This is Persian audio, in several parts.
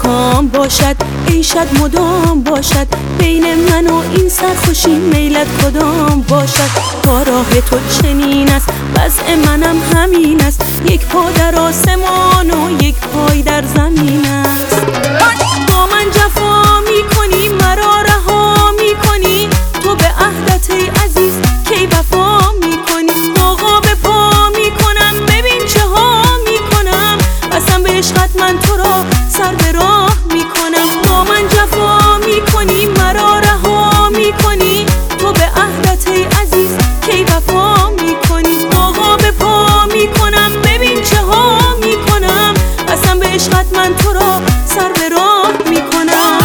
مدام باشد، عیشت مدام باشد، بین من و این سرخوشی میلت کدام باشد. تا راه تو چنین است، وضع منم همین است، یک پا در آسمان و یک پای در زمین است. با من جفا میکنی، مرا رها میکنی، تو به عهدت ای عزیز کی وفا میکنی. آقا به پا میکنم، ببین چه ها میکنم، قسم به عشقت من تو را سر به راه میکنم. با من جفا میکنی، مرا رها میکنی، تو به عهدت ای عزیز کی وفا میکنی. آقا به پا میکنم، ببین چه ها میکنم، قسم به عشقت من تو را سر به راه میکنم.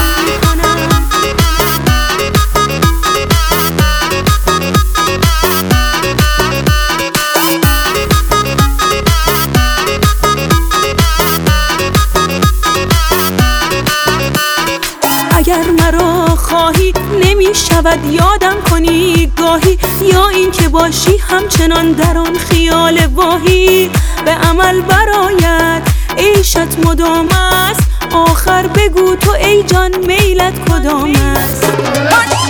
اگر مرا خواهی نمی شود یادم کنی گاهی، یا این که باشی همچنان در آن خیال واهی. به عمل برآید عیشت مدام است، آخر بگو تو ای جان میلت کدام است.